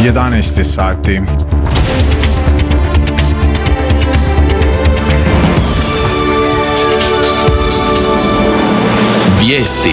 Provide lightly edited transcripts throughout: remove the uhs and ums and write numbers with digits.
11 sati. Vijesti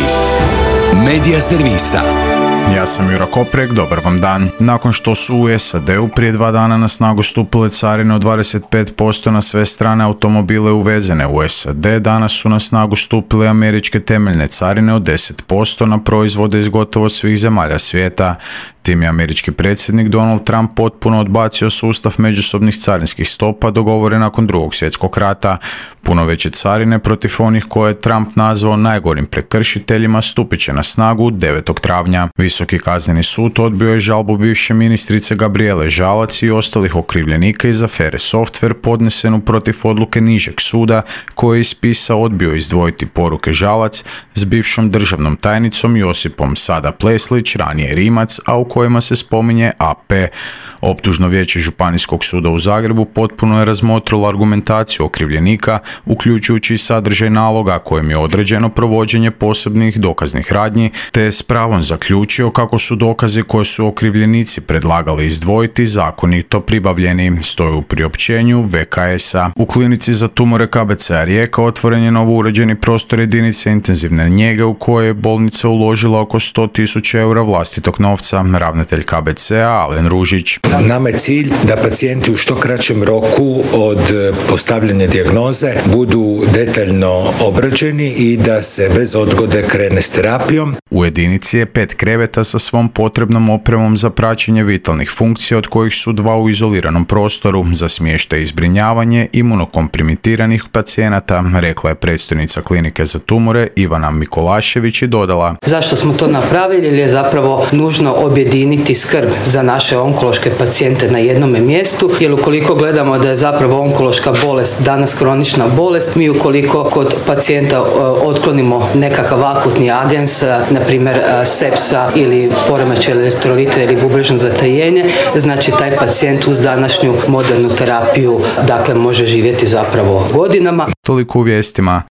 Medija servisa. Ja sam Jura Koprek, dobar vam dan. Nakon što su u SAD-u prije 2 dana na snagu stupile carine od 25% na sve strane automobile uvezene u SAD, danas su na snagu stupile američke temeljne carine od 10% na proizvode iz gotovo svih zemalja svijeta. Tim je američki predsjednik Donald Trump potpuno odbacio sustav međusobnih carinskih stopa dogovoren nakon Drugog svjetskog rata. Puno veće carine protiv onih koje je Trump nazvao najgorim prekršiteljima stupit će na snagu 9. travnja. Visoki kazneni sud odbio je žalbu bivše ministrice Gabrijele Žalac i ostalih okrivljenika iz afere Software podnesenu protiv odluke nižeg suda koji je ispisao odbio izdvojiti poruke Žalac s bivšom državnom tajnicom Josipom Sada Pleslić, ranije Rimac, a u kojima se spominje AP. Optužno vijeće Županijskog suda u Zagrebu potpuno je razmotrilo argumentaciju okrivljenika, uključujući sadržaj naloga kojim je određeno provođenje posebnih dokaznih radnji, te je s pravom zaključio kako su dokazi koje su okrivljenici predlagali izdvojiti zakonito pribavljeni, stoji u priopćenju VKS-a. U klinici za tumore KBC-a Rijeka otvoren je novo uređeni prostor jedinice intenzivne njege u kojoj je bolnica uložila oko 100.000 eura vlastitog novca, ravnatelj KBC-a Alen Ružić. Nama je cilj da pacijenti u što kraćem roku od postavljanja dijagnoze budu detaljno obrađeni i da se bez odgode krene s terapijom. U jedinici je 5 kreveta sa svom potrebnom opremom za praćenje vitalnih funkcija, od kojih su 2 u izoliranom prostoru za smještaj i zbrinjavanje imunokompromitiranih pacijenata, rekla je predstojnica klinike za tumore Ivana Mikolašević i dodala: Zašto smo to napravili? Jer je zapravo nužno objediniti skrb za naše onkološke pacijente na jednome mjestu, jer ukoliko gledamo da je zapravo onkološka bolest danas kronična bolest, mi ukoliko kod pacijenta otklonimo nekakav akutni agens, na primjer sepsa ili poremećaj elektrolita ili bubrežno zatajenje, znači taj pacijent uz današnju modernu terapiju dakle može živjeti zapravo godinama. Toliko u vijestima.